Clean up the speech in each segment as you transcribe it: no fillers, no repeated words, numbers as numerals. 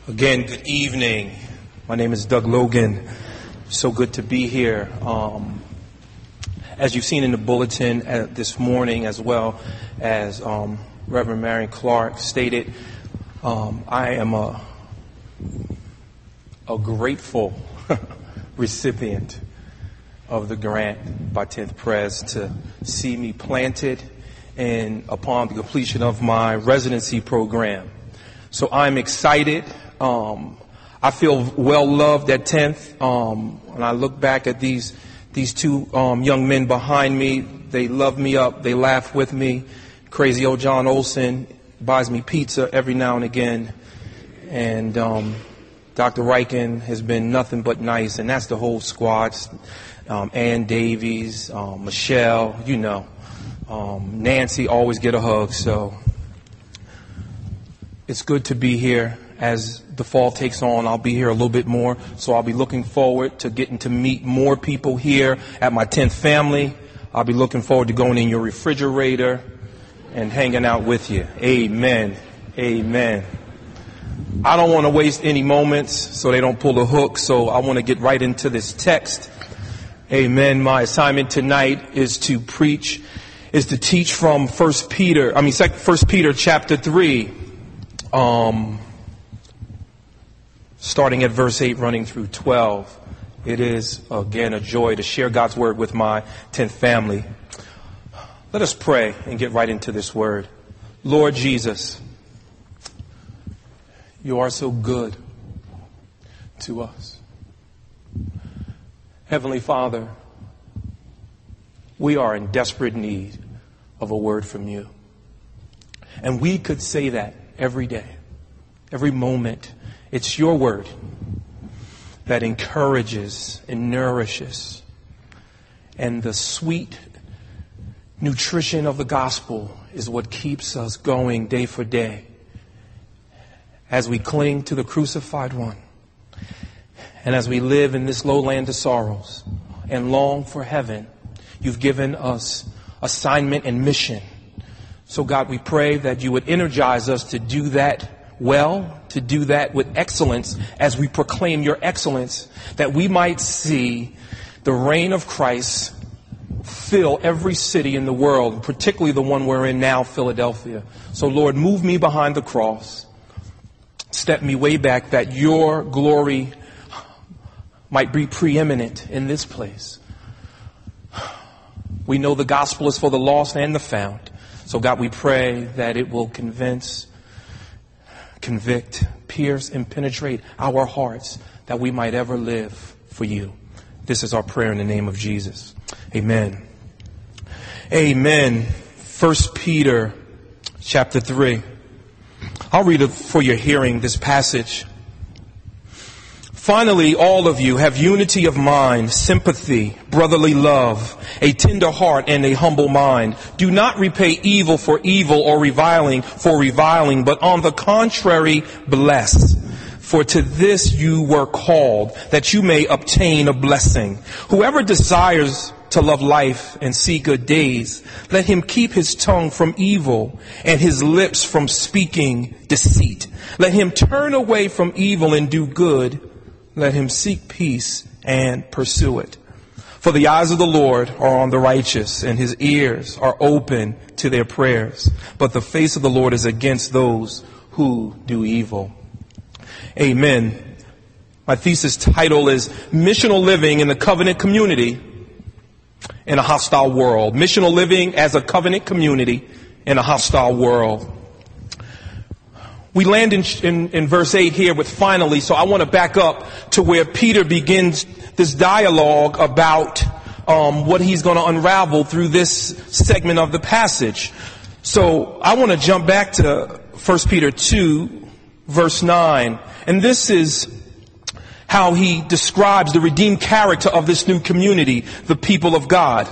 Again, good evening. My name is Doug Logan. So good to be here. As you've seen in the bulletin this morning, as well as Reverend Marion Clark stated, I am a grateful recipient of the grant by 10th Pres to see me planted and upon the completion of my residency program. So I'm excited. I feel well loved at 10th. When I look back at these two young men behind me, they love me up. They laugh with me. Crazy old John Olson buys me pizza every now and again. And Dr. Riken has been nothing but nice. And that's the whole squad. Ann Davies, Michelle, you know. Nancy, always get a hug. So it's good to be here. As the fall takes on, I'll be here a little bit more. So I'll be looking forward to getting to meet more people here at my 10th family. I'll be looking forward to going in your refrigerator and hanging out with you. Amen. Amen. I don't want to waste any moments so they don't pull a hook. So I want to get right into this text. Amen. My assignment tonight is to teach from 1 Peter chapter 3. Starting at verse 8, running through 12. It is, again, a joy to share God's word with my 10th family. Let us pray and get right into this word. Lord Jesus, you are so good to us. Heavenly Father, we are in desperate need of a word from you. And we could say that every day, every moment. It's your word that encourages and nourishes. And the sweet nutrition of the gospel is what keeps us going day for day as we cling to the crucified one. And as we live in this lowland of sorrows and long for heaven, you've given us assignment and mission. So God, we pray that you would energize us to do that well, to do that with excellence as we proclaim your excellence, that we might see the reign of Christ fill every city in the world, particularly the one we're in now, Philadelphia. So Lord, move me behind the cross. Step me way back that your glory might be preeminent in this place. We know the gospel is for the lost and the found. So God, we pray that it will convict, pierce, and penetrate our hearts that we might ever live for you. This is our prayer in the name of Jesus. Amen. Amen. 1 Peter chapter 3. I'll read it for your hearing, this passage. Finally, all of you have unity of mind, sympathy, brotherly love, a tender heart, and a humble mind. Do not repay evil for evil or reviling for reviling, but on the contrary, bless. For to this you were called, that you may obtain a blessing. Whoever desires to love life and see good days, let him keep his tongue from evil and his lips from speaking deceit. Let him turn away from evil and do good. Let him seek peace and pursue it. For the eyes of the Lord are on the righteous, and his ears are open to their prayers. But the face of the Lord is against those who do evil. Amen. My thesis title is Missional Living in the Covenant Community in a Hostile World. Missional Living as a Covenant Community in a Hostile World. We land in verse 8 here with finally, so I want to back up to where Peter begins this dialogue about what he's going to unravel through this segment of the passage. So I want to jump back to 1 Peter 2, verse 9. And this is how he describes the redeemed character of this new community, the people of God.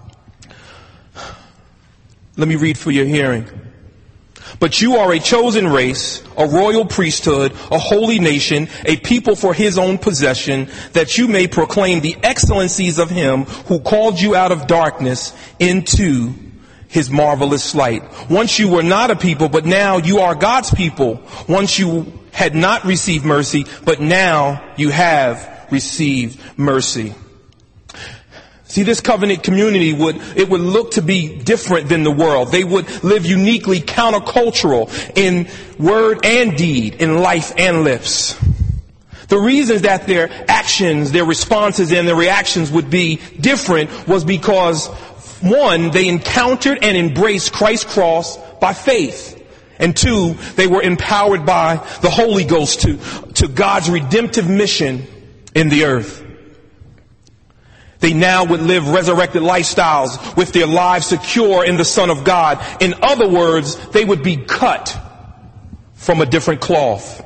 Let me read for your hearing. But you are a chosen race, a royal priesthood, a holy nation, a people for his own possession, that you may proclaim the excellencies of him who called you out of darkness into his marvelous light. Once you were not a people, but now you are God's people. Once you had not received mercy, but now you have received mercy. See, this covenant community would look to be different than the world. They would live uniquely countercultural in word and deed, in life and lips. The reason that their actions, their responses, and their reactions would be different was because, one, they encountered and embraced Christ's cross by faith. And two, they were empowered by the Holy Ghost to God's redemptive mission in the earth. They now would live resurrected lifestyles with their lives secure in the Son of God. In other words, they would be cut from a different cloth.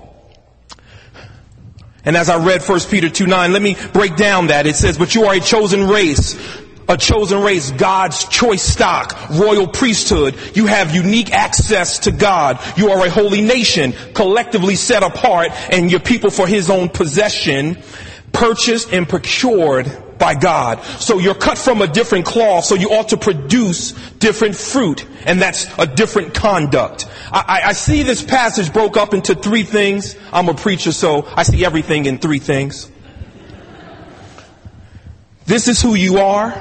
And as I read 1 Peter 2:9, let me break down that. It says, but you are a chosen race, God's choice stock, royal priesthood. You have unique access to God. You are a holy nation, collectively set apart, and your people for his own possession, purchased and procured by God. So you're cut from a different cloth, so you ought to produce different fruit, and that's a different conduct. I see this passage broke up into three things. I'm a preacher, so I see everything in three things. This is who you are.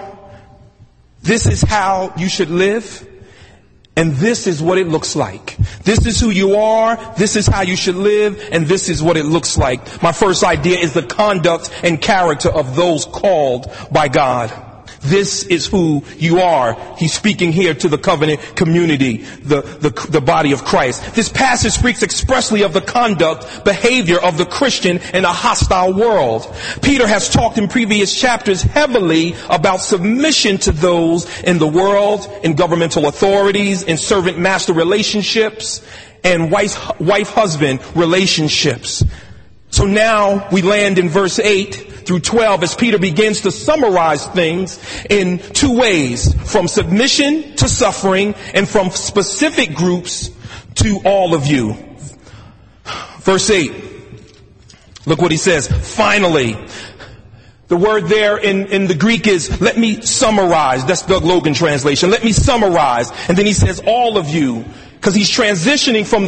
This is how you should live. And this is what it looks like. This is who you are. This is how you should live. And this is what it looks like. My first idea is the conduct and character of those called by God. This is who you are. He's speaking here to the covenant community, the body of Christ. This passage speaks expressly of the conduct, behavior of the Christian in a hostile world. Peter has talked in previous chapters heavily about submission to those in the world, in governmental authorities, in servant-master relationships, and wife-husband relationships. So now we land in verse 8 through 12 as Peter begins to summarize things in two ways, from submission to suffering and from specific groups to all of you. Verse 8, look what he says. Finally, the word there in the Greek is, let me summarize. That's Doug Logan translation. Let me summarize. And then he says, all of you. Because he's transitioning from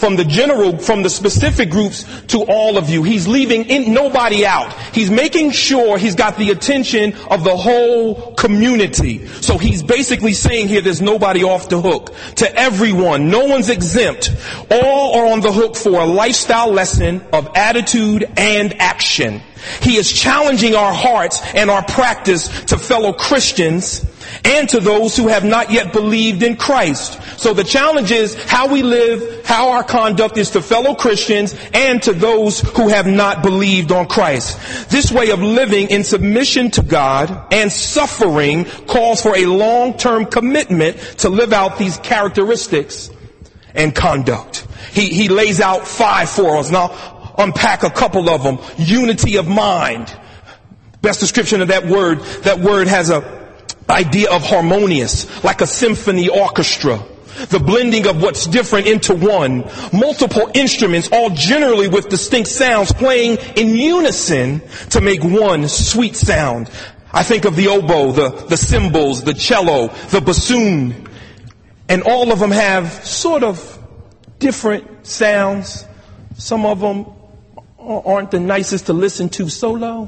the specific groups to all of you. He's leaving nobody out. He's making sure he's got the attention of the whole community. So he's basically saying here there's nobody off the hook. To everyone, no one's exempt. All are on the hook for a lifestyle lesson of attitude and action. He is challenging our hearts and our practice to fellow Christians and to those who have not yet believed in Christ. So the challenge is how we live, how our conduct is to fellow Christians and to those who have not believed on Christ. This way of living in submission to God and suffering calls for a long-term commitment to live out these characteristics and conduct. He lays out 5 for us. Now, unpack a couple of them. Unity of mind. Best description of that word has a idea of harmonious, like a symphony orchestra. The blending of what's different into one. Multiple instruments, all generally with distinct sounds, playing in unison to make one sweet sound. I think of the oboe, the cymbals, the cello, the bassoon. And all of them have sort of different sounds. Some of them aren't the nicest to listen to solo.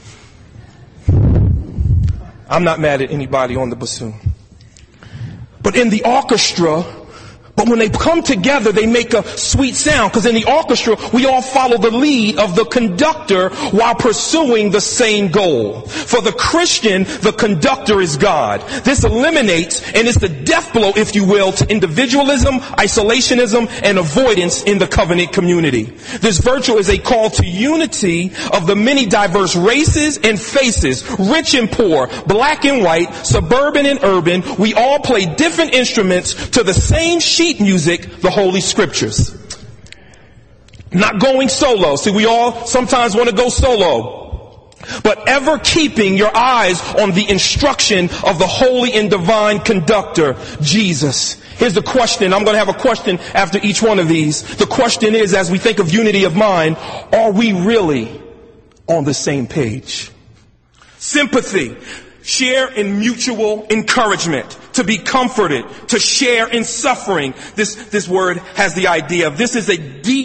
I'm not mad at anybody on the bassoon. But in the orchestra, but when they come together, they make a sweet sound. Because in the orchestra, we all follow the lead of the conductor while pursuing the same goal. For the Christian, the conductor is God. This eliminates, and it's the death blow, if you will, to individualism, isolationism, and avoidance in the covenant community. This virtue is a call to unity of the many diverse races and faces, rich and poor, black and white, suburban and urban. We all play different instruments to the same sheet music, the Holy Scriptures. Not going solo. See, we all sometimes want to go solo. But ever keeping your eyes on the instruction of the holy and divine conductor, Jesus. Here's the question. I'm going to have a question after each one of these. The question is, as we think of unity of mind, are we really on the same page? Sympathy. Share in mutual encouragement, to be comforted, to share in suffering. This word has the idea of this is a deep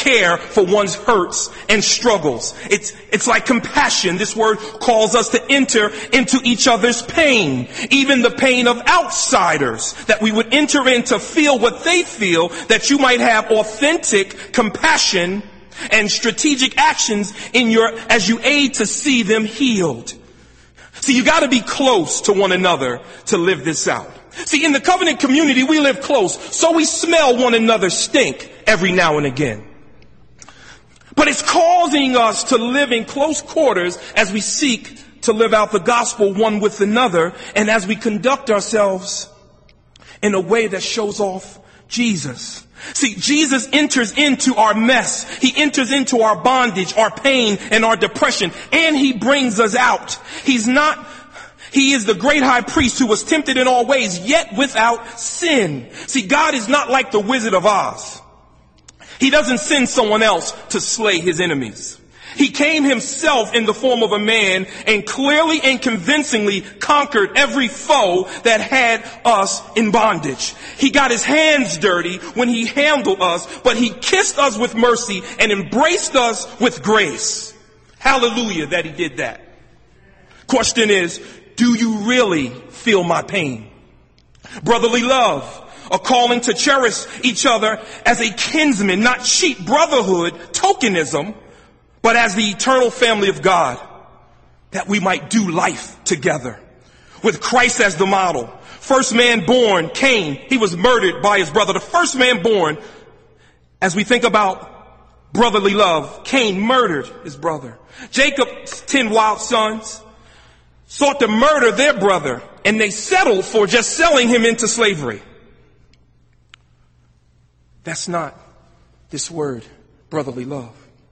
care for one's hurts and struggles. It's like compassion. This word calls us to enter into each other's pain, even the pain of outsiders, that we would enter in to feel what they feel, that you might have authentic compassion and strategic actions as you aid to see them healed. See, you got to be close to one another to live this out. See, in the covenant community, we live close, so we smell one another's stink every now and again. But it's causing us to live in close quarters as we seek to live out the gospel one with another, and as we conduct ourselves in a way that shows off Jesus. See, Jesus enters into our mess. He enters into our bondage, our pain, and our depression, and he brings us out. He is the great high priest who was tempted in all ways, yet without sin. See, God is not like the Wizard of Oz. He doesn't send someone else to slay his enemies. He came himself in the form of a man and clearly and convincingly conquered every foe that had us in bondage. He got his hands dirty when he handled us, but he kissed us with mercy and embraced us with grace. Hallelujah that he did that. Question is, do you really feel my pain? Brotherly love, a calling to cherish each other as a kinsman, not cheap brotherhood, tokenism, but as the eternal family of God, that we might do life together with Christ as the model. First man born, Cain, he was murdered by his brother. The first man born, as we think about brotherly love, Cain murdered his brother. Jacob's 10 wild sons sought to murder their brother, and they settled for just selling him into slavery. That's not this word, brotherly love.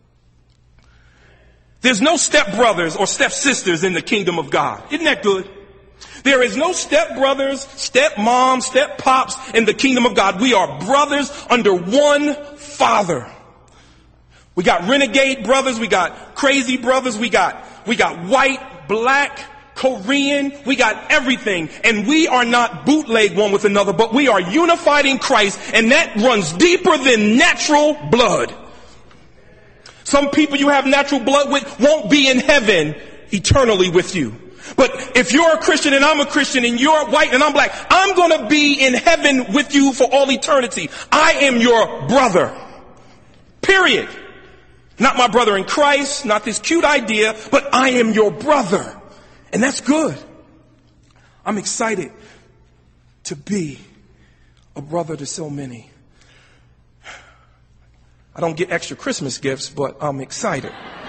There's no stepbrothers or stepsisters in the kingdom of God. Isn't that good? There is no stepbrothers, stepmoms, steppops in the kingdom of God. We are brothers under one Father. We got renegade brothers, we got crazy brothers, we got white, black, Korean, we got everything. And we are not bootleg one with another, but we are unified in Christ, and that runs deeper than natural blood. Some people you have natural blood with won't be in heaven eternally with you. But if you're a Christian and I'm a Christian and you're white and I'm black, I'm going to be in heaven with you for all eternity. I am your brother. Period. Not my brother in Christ, not this cute idea, but I am your brother. And that's good. I'm excited to be a brother to so many. I don't get extra Christmas gifts, but I'm excited.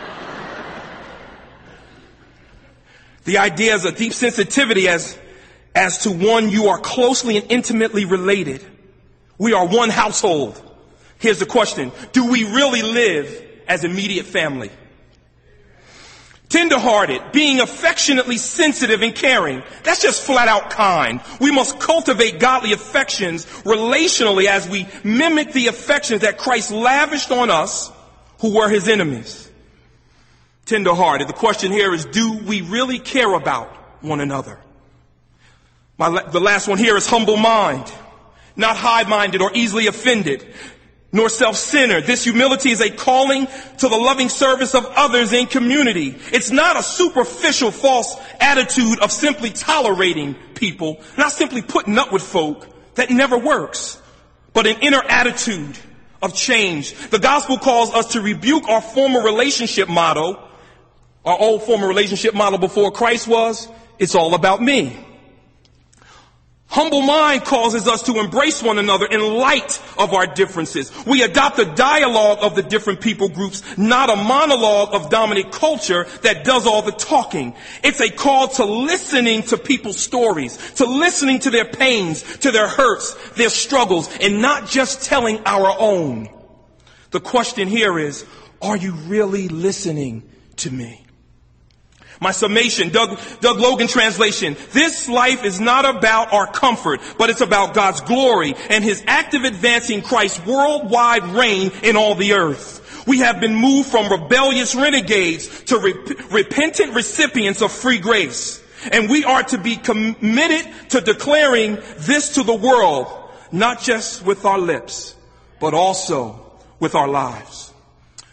The idea is a deep sensitivity as to one you are closely and intimately related. We are one household. Here's the question. Do we really live as immediate family? Tenderhearted, being affectionately sensitive and caring. That's just flat out kind. We must cultivate godly affections relationally as we mimic the affections that Christ lavished on us who were his enemies. Tenderhearted. The question here is, do we really care about one another? The last one here is humble mind. Not high-minded or easily offended, nor self-centered. This humility is a calling to the loving service of others in community. It's not a superficial false attitude of simply tolerating people, not simply putting up with folk. That never works. But an inner attitude of change. The gospel calls us to rebuke our former relationship model. Our old former relationship model before Christ was, it's all about me. Humble mind causes us to embrace one another in light of our differences. We adopt a dialogue of the different people groups, not a monologue of dominant culture that does all the talking. It's a call to listening to people's stories, to listening to their pains, to their hurts, their struggles, and not just telling our own. The question here is, are you really listening to me? My summation, Doug Logan translation. This life is not about our comfort, but it's about God's glory and his active advancing Christ's worldwide reign in all the earth. We have been moved from rebellious renegades to repentant recipients of free grace. And we are to be committed to declaring this to the world, not just with our lips, but also with our lives.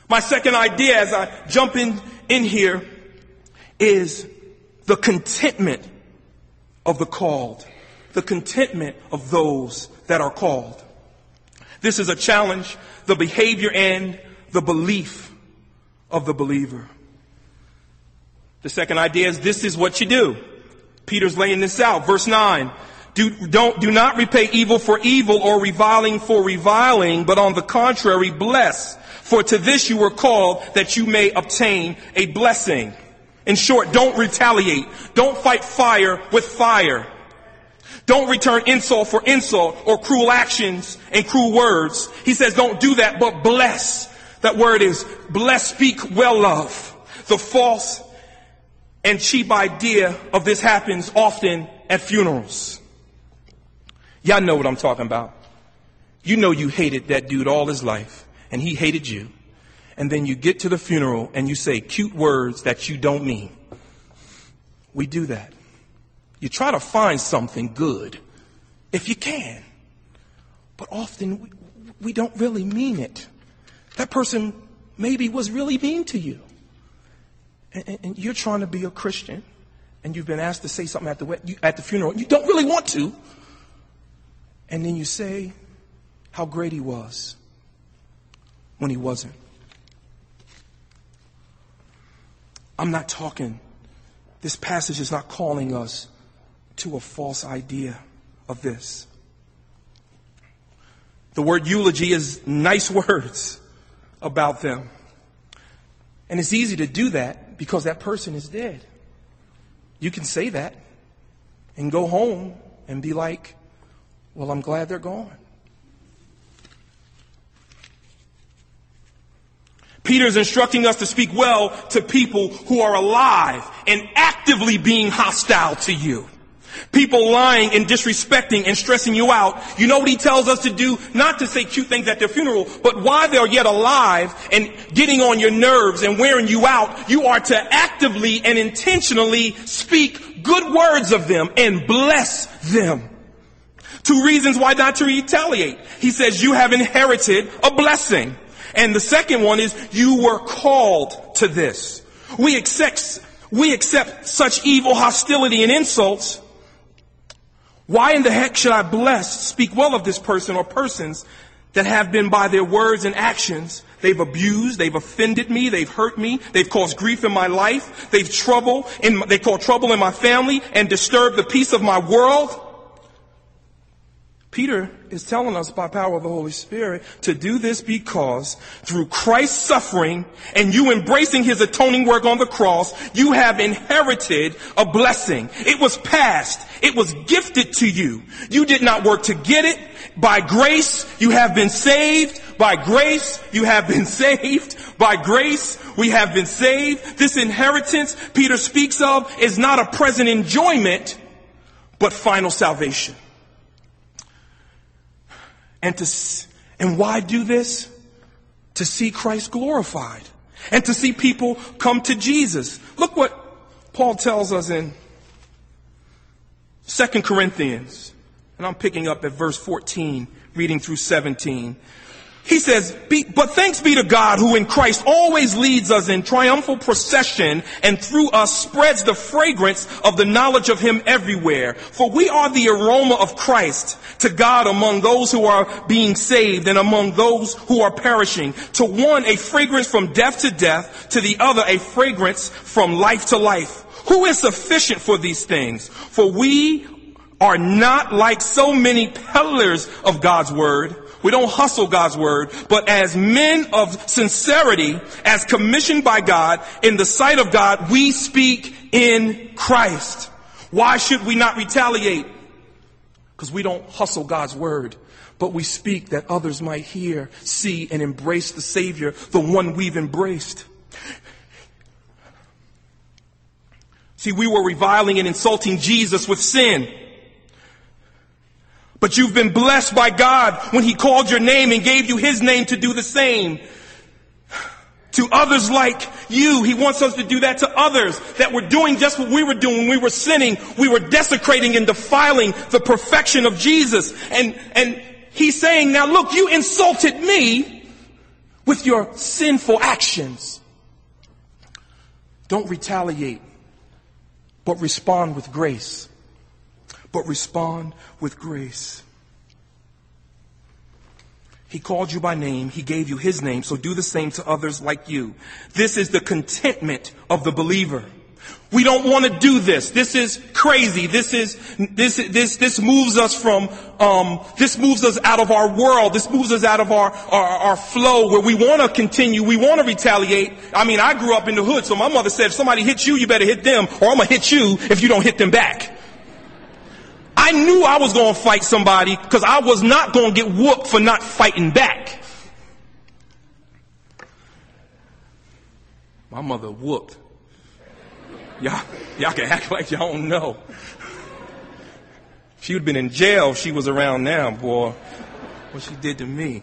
My second idea as I jump in here is the contentment of the called. The contentment of those that are called. This is a challenge, the behavior and the belief of the believer. The second idea is this is what you do. Peter's laying this out. Verse 9. Do not repay evil for evil or reviling for reviling, but on the contrary, bless. For to this you were called, that you may obtain a blessing. In short, don't retaliate. Don't fight fire with fire. Don't return insult for insult or cruel actions and cruel words. He says don't do that, but bless. That word is bless, speak well of. The false and cheap idea of this happens often at funerals. Y'all know what I'm talking about. You know you hated that dude all his life, and he hated you. And then you get to the funeral and you say cute words that you don't mean. We do that. You try to find something good, if you can. But often we don't really mean it. That person maybe was really mean to you. And you're trying to be a Christian, and you've been asked to say something at the funeral, and you don't really want to. And then you say how great he was when he wasn't. I'm not talking, this passage is not calling us to a false idea of this. The word eulogy is nice words about them. And it's easy to do that because that person is dead. You can say that and go home and be like, well, I'm glad they're gone. Peter's instructing us to speak well to people who are alive and actively being hostile to you. People lying and disrespecting and stressing you out. You know what he tells us to do? Not to say cute things at their funeral, but while they're yet alive and getting on your nerves and wearing you out, you are to actively and intentionally speak good words of them and bless them. 2 reasons why not to retaliate. He says you have inherited a blessing. And the second one is you were called to this. We accept such evil, hostility, and insults. Why in the heck should I bless, speak well of this person or persons that have been by their words and actions? They've abused, they've offended me, they've hurt me, they've caused grief in my life, they cause trouble in my family and disturb the peace of my world. Peter is telling us by power of the Holy Spirit to do this because through Christ's suffering and you embracing his atoning work on the cross, you have inherited a blessing. It was passed. It was gifted to you. You did not work to get it. By grace, you have been saved. By grace, you have been saved. By grace, we have been saved. This inheritance Peter speaks of is not a present enjoyment, but final salvation. And why do this? To see Christ glorified and to see people come to Jesus. Look what Paul tells us in 2 Corinthians, and I'm picking up at verse 14, reading through 17. He says, but thanks be to God who in Christ always leads us in triumphal procession and through us spreads the fragrance of the knowledge of him everywhere. For we are the aroma of Christ to God among those who are being saved and among those who are perishing. To one a fragrance from death to death, to the other a fragrance from life to life. Who is sufficient for these things? For we are not like so many peddlers of God's word. We don't hustle God's word, but as men of sincerity, as commissioned by God, in the sight of God, we speak in Christ. Why should we not retaliate? Because we don't hustle God's word, but we speak that others might hear, see, and embrace the Savior, the one we've embraced. See, we were reviling and insulting Jesus with sin. But you've been blessed by God when he called your name and gave you his name to do the same. To others like you, he wants us to do that to others that were doing just what we were doing when we were sinning. We were desecrating and defiling the perfection of Jesus. And he's saying, now look, you insulted me. with your sinful actions. Don't retaliate, but respond with grace. But respond with grace. He called you by name. He gave you his name. So do the same to others like you. This is the contentment of the believer. We don't want to do this. This is crazy. This moves us from, this moves us out of our world. This moves us out of our flow where we want to continue. We want to retaliate. I mean, I grew up in the hood, so my mother said, if somebody hits you, you better hit them, or I'm going to hit you if you don't hit them back. I knew I was going to fight somebody because I was not going to get whooped for not fighting back. My mother whooped. Y'all can act like y'all don't know. She would have been in jail if she was around now, boy. What she did to me.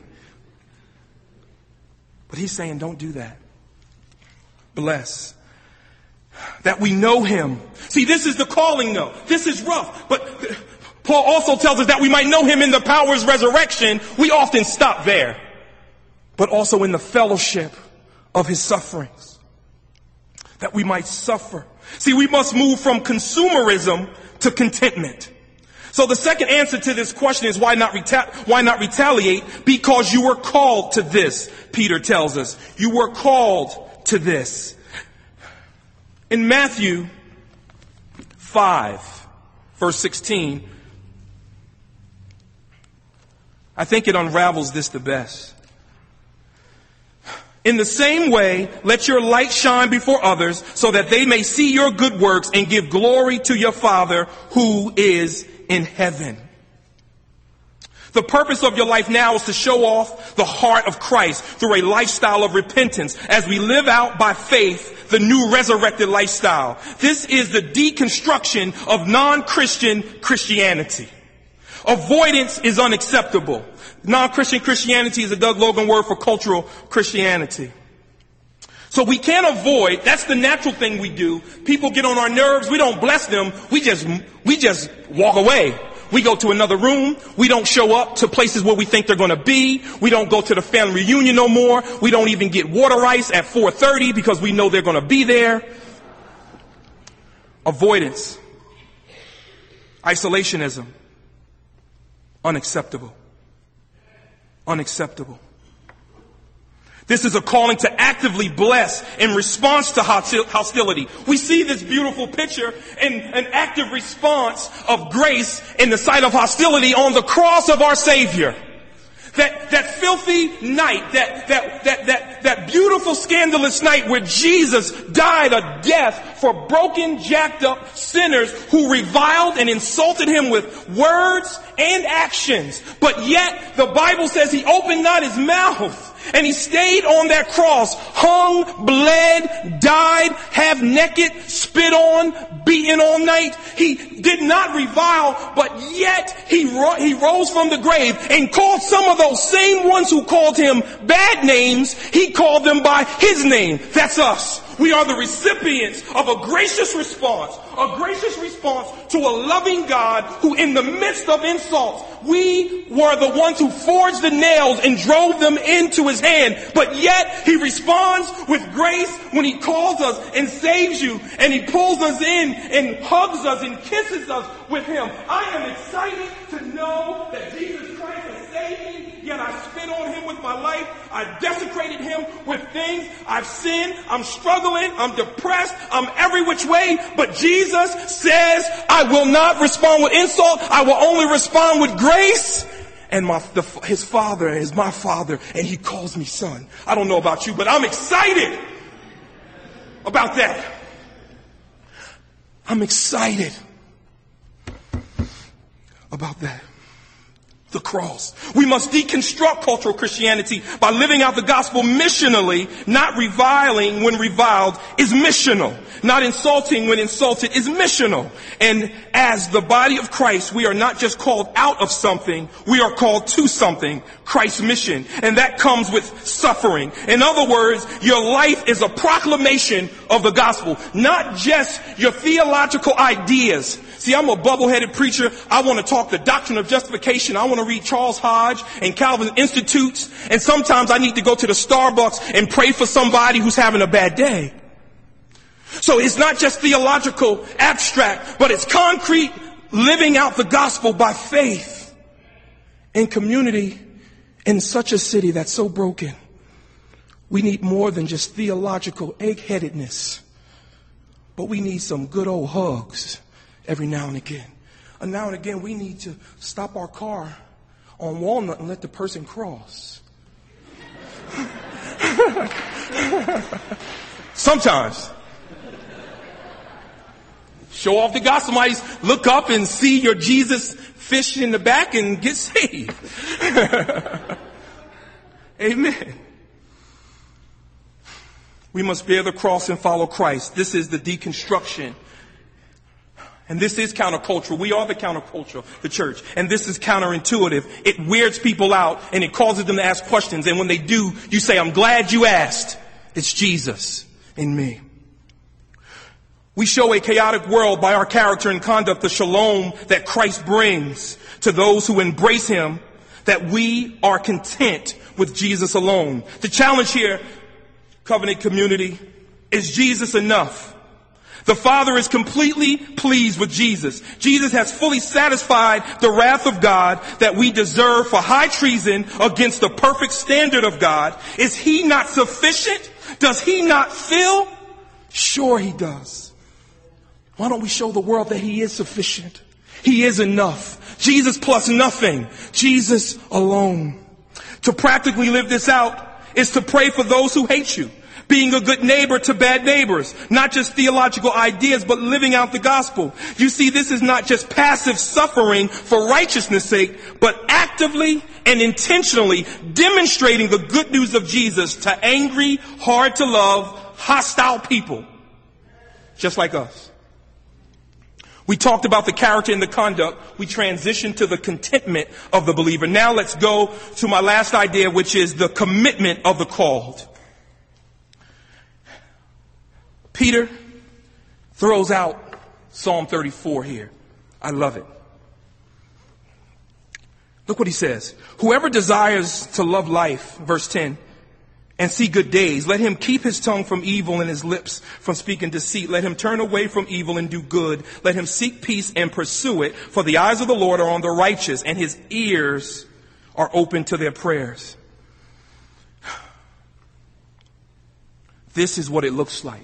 But he's saying, don't do that. Bless. That we know him. See, this is the calling though. This is rough. But Paul also tells us that we might know him in the power of his resurrection. We often stop there. But also in the fellowship of his sufferings. That we might suffer. See, we must move from consumerism to contentment. So the second answer to this question is why not retaliate? Because you were called to this, Peter tells us. You were called to this. In Matthew 5, verse 16, I think it unravels this the best. In the same way, let your light shine before others so that they may see your good works and give glory to your Father who is in heaven. The purpose of your life now is to show off the heart of Christ through a lifestyle of repentance as we live out by faith the new resurrected lifestyle. This is the deconstruction of non-Christian Christianity. Avoidance is unacceptable. Non-Christian Christianity is a Doug Logan word for cultural Christianity. So we can't avoid, that's the natural thing we do. People get on our nerves, we don't bless them, we just walk away. We go to another room, we don't show up to places where we think they're going to be, we don't go to the family reunion no more, we don't even get water ice at 4:30 because we know they're going to be there. Avoidance. Isolationism. Unacceptable. Unacceptable. This is a calling to actively bless in response to hostility. We see this beautiful picture in an active response of grace in the sight of hostility on the cross of our Savior. That filthy night, that beautiful scandalous night where Jesus died a death for broken, jacked up sinners who reviled and insulted him with words and actions. But yet the Bible says he opened not his mouth. And he stayed on that cross, hung, bled, died, half naked, spit on, beaten all night. He did not revile, but yet he rose from the grave and called some of those same ones who called him bad names, he called them by his name. That's us. We are the recipients of a gracious response to a loving God who in the midst of insults, we were the ones who forged the nails and drove them into his hand. But yet he responds with grace when he calls us and saves you, and he pulls us in and hugs us and kisses us with him. I am excited to know that Jesus Christ has saved me, yet I spit on him with my life. I desecrated him with things. I've sinned. I'm struggling. I'm depressed. I'm every which way. But Jesus says, I will not respond with insult. I will only respond with grace. And his Father is my Father, and he calls me son. I don't know about you, but I'm excited about that. I'm excited about that. The cross. We must deconstruct cultural Christianity by living out the gospel missionally. Not reviling when reviled is missional. Not insulting when insulted is missional. And as the body of Christ, we are not just called out of something, we are called to something. Christ's mission. And that comes with suffering. In other words, your life is a proclamation of the gospel. Not just your theological ideas. See, I'm a bubble-headed preacher. I want to talk the doctrine of justification. I want want to read Charles Hodge and Calvin Institutes, and sometimes I need to go to the Starbucks and pray for somebody who's having a bad day. So it's not just theological, abstract, but it's concrete, living out the gospel by faith in community in such a city that's so broken. We need more than just theological egg-headedness, but we need some good old hugs every now and again. And now and again, we need to stop our car on Walnut and let the person cross. Sometimes. Show off the gospel. Somebody look up and see your Jesus fish in the back and get saved. Amen. We must bear the cross and follow Christ. This is the deconstruction. And this is countercultural. We are the counterculture, the church. And this is counterintuitive. It weirds people out and it causes them to ask questions. And when they do, you say, I'm glad you asked. It's Jesus in me. We show a chaotic world by our character and conduct, the shalom that Christ brings to those who embrace him, that we are content with Jesus alone. The challenge here, covenant community, is Jesus enough? The Father is completely pleased with Jesus. Jesus has fully satisfied the wrath of God that we deserve for high treason against the perfect standard of God. Is he not sufficient? Does he not fill? Sure he does. Why don't we show the world that he is sufficient? He is enough. Jesus plus nothing. Jesus alone. To practically live this out is to pray for those who hate you. Being a good neighbor to bad neighbors. Not just theological ideas, but living out the gospel. You see, this is not just passive suffering for righteousness' sake, but actively and intentionally demonstrating the good news of Jesus to angry, hard to love, hostile people. Just like us. We talked about the character and the conduct. We transitioned to the contentment of the believer. Now let's go to my last idea, which is the commitment of the called. Peter throws out Psalm 34 here. I love it. Look what he says. Whoever desires to love life, verse 10, and see good days, let him keep his tongue from evil and his lips from speaking deceit. Let him turn away from evil and do good. Let him seek peace and pursue it. For the eyes of the Lord are on the righteous, and his ears are open to their prayers. This is what it looks like.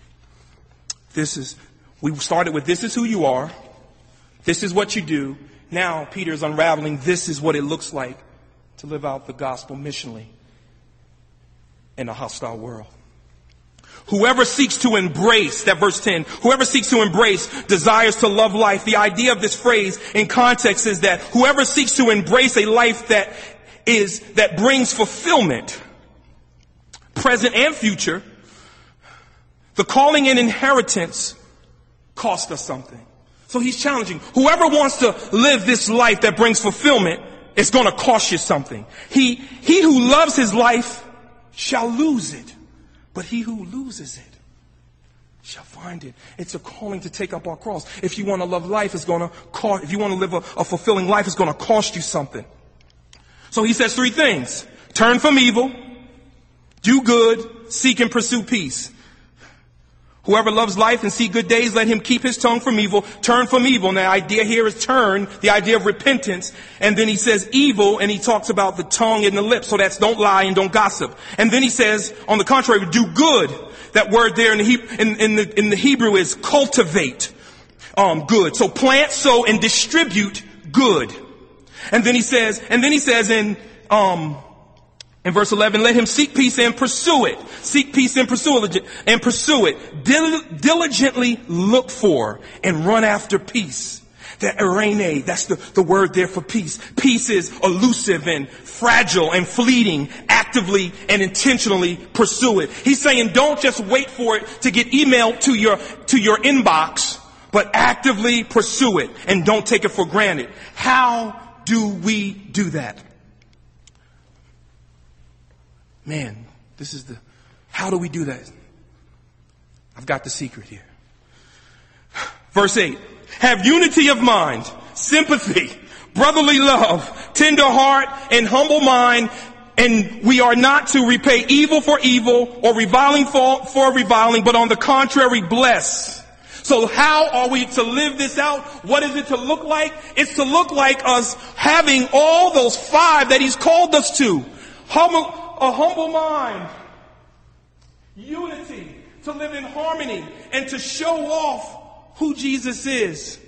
We started with this is who you are. This is what you do. Now Peter is unraveling. This is what it looks like to live out the gospel missionally in a hostile world. Whoever seeks to embrace, that verse 10, whoever seeks to embrace desires to love life. The idea of this phrase in context is that whoever seeks to embrace a life that brings fulfillment, present and future, the calling and inheritance cost us something. So he's challenging. Whoever wants to live this life that brings fulfillment, it's going to cost you something. He who loves his life shall lose it, but he who loses it shall find it. It's a calling to take up our cross. If you want to love life, it's going to cost. If you want to live a fulfilling life, it's going to cost you something. So he says three things: turn from evil, do good, seek and pursue peace. Whoever loves life and see good days, let him keep his tongue from evil, turn from evil. Now, the idea here is turn, the idea of repentance. And then he says evil, and he talks about the tongue and the lips. So that's don't lie and don't gossip. And then he says, on the contrary, do good. That word there in the Hebrew is cultivate, good. So plant, sow, and distribute good. And then he says in verse 11, let him seek peace and pursue it. Seek peace and pursue it. Diligently look for and run after peace. That eirene, that's the word there for peace. Peace is elusive and fragile and fleeting. Actively and intentionally pursue it. He's saying don't just wait for it to get emailed to your inbox, but actively pursue it and don't take it for granted. How do we do that? Man, how do we do that? I've got the secret here. Verse 8, have unity of mind, sympathy, brotherly love, tender heart, and humble mind, and we are not to repay evil for evil or reviling for reviling, but on the contrary, bless. So how are we to live this out? What is it to look like? It's to look like us having all those 5 that he's called us to. A humble mind, unity, to live in harmony, and to show off who Jesus is.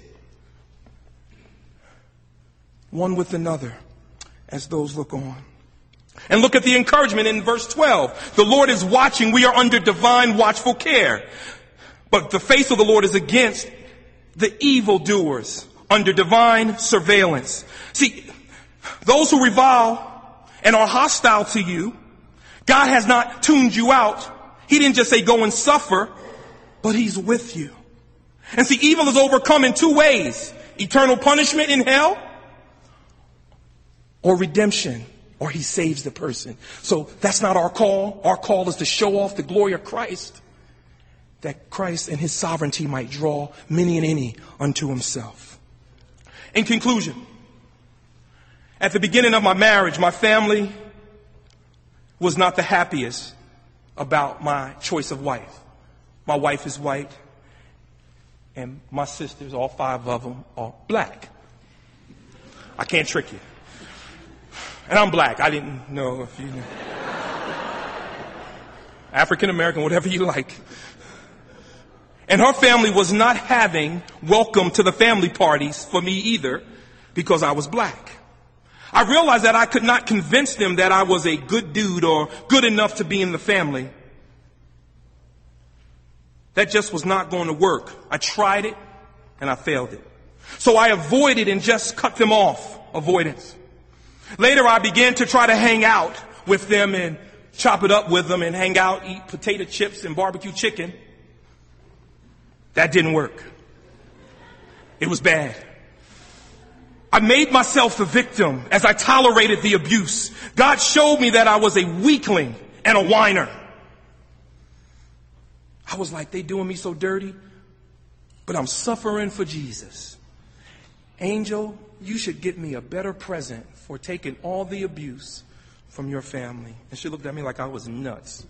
One with another as those look on. And look at the encouragement in verse 12. The Lord is watching. We are under divine watchful care. But the face of the Lord is against the evildoers, under divine surveillance. See, those who revile and are hostile to you, God has not tuned you out. He didn't just say go and suffer, but he's with you. And see, evil is overcome in 2 ways. Eternal punishment in hell, or redemption, or he saves the person. So that's not our call. Our call is to show off the glory of Christ, that Christ and his sovereignty might draw many and any unto himself. In conclusion, at the beginning of my marriage, my family was not the happiest about my choice of wife. My wife is white, and my sisters, all 5 of them, are black. I can't trick you. And I'm black. I didn't know if you knew. African American, whatever you like. And her family was not having welcome to the family parties for me either, because I was black. I realized that I could not convince them that I was a good dude or good enough to be in the family. That just was not going to work. I tried it and I failed it. So I avoided and just cut them off. Avoidance. Later I began to try to hang out with them and chop it up with them and hang out, eat potato chips and barbecue chicken. That didn't work. It was bad. I made myself the victim as I tolerated the abuse. God showed me that I was a weakling and a whiner. I was like, they doing me so dirty, but I'm suffering for Jesus. Angel, you should get me a better present for taking all the abuse from your family. And she looked at me like I was nuts.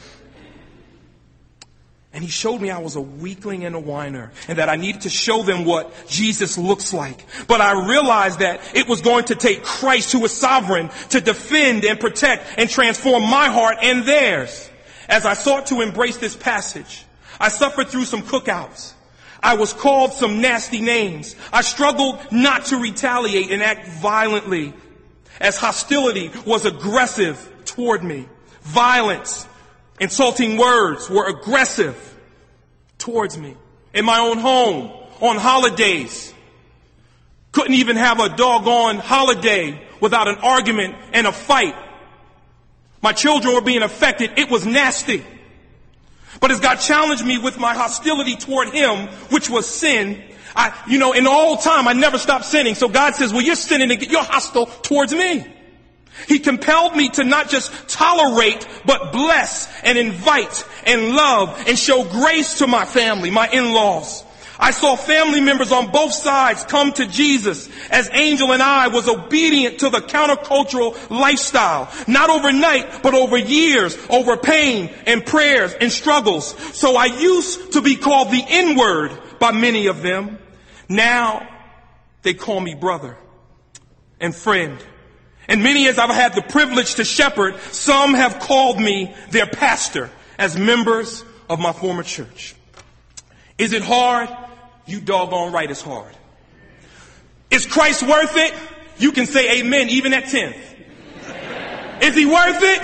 And he showed me I was a weakling and a whiner, and that I needed to show them what Jesus looks like. But I realized that it was going to take Christ, who is sovereign, to defend and protect and transform my heart and theirs. As I sought to embrace this passage, I suffered through some cookouts. I was called some nasty names. I struggled not to retaliate and act violently, as hostility was aggressive toward me. Violence, insulting words were aggressive towards me. In my own home, on holidays. Couldn't even have a doggone holiday without an argument and a fight. My children were being affected. It was nasty. But as God challenged me with my hostility toward him, which was sin, in all time, I never stopped sinning. So God says, well, you're sinning and you're hostile towards me. He compelled me to not just tolerate, but bless and invite and love and show grace to my family, my in-laws. I saw family members on both sides come to Jesus as Angel and I was obedient to the countercultural lifestyle. Not overnight, but over years, over pain and prayers and struggles. So I used to be called the N-word by many of them. Now they call me brother and friend. And many as I've had the privilege to shepherd, some have called me their pastor as members of my former church. Is it hard? You doggone right it's hard. Is Christ worth it? You can say amen even at 10th. Is he worth it?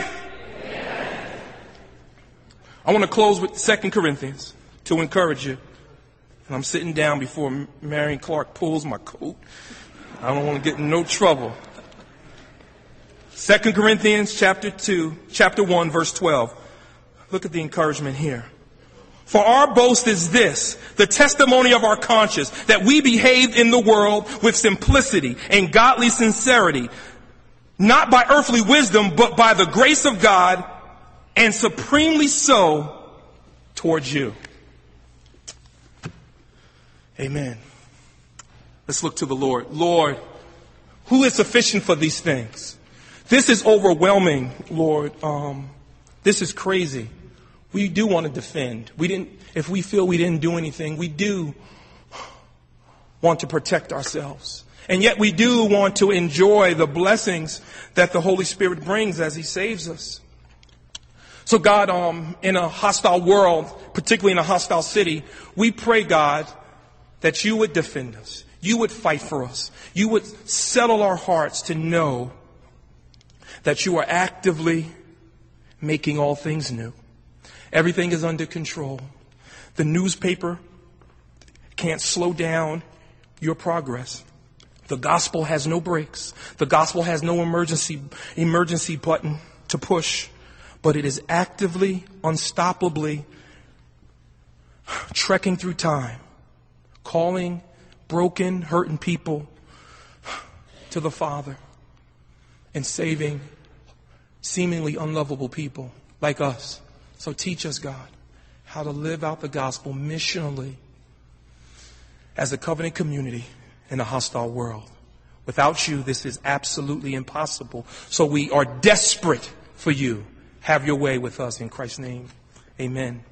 I want to close with 2 Corinthians to encourage you. And I'm sitting down before Marion Clark pulls my coat. I don't want to get in no trouble. 2 Corinthians chapter 1, verse 12. Look at the encouragement here. For our boast is this, the testimony of our conscience, that we behaved in the world with simplicity and godly sincerity, not by earthly wisdom, but by the grace of God, and supremely so towards you. Amen. Let's look to the Lord. Lord, Who is sufficient for these things? This is overwhelming, Lord. This is crazy. We do want to defend. If we feel we didn't do anything, we do want to protect ourselves. And yet we do want to enjoy the blessings that the Holy Spirit brings as He saves us. So God, in a hostile world, particularly in a hostile city, we pray, God, that you would defend us. You would fight for us. You would settle our hearts to know that you are actively making all things new. Everything is under control. The newspaper can't slow down your progress. The gospel has no brakes. The gospel has no emergency button to push, but it is actively, unstoppably trekking through time, calling broken, hurting people to the Father and saving seemingly unlovable people like us. So teach us, God, how to live out the gospel missionally as a covenant community in a hostile world. Without you, this is absolutely impossible. So we are desperate for you. Have your way with us in Christ's name. Amen.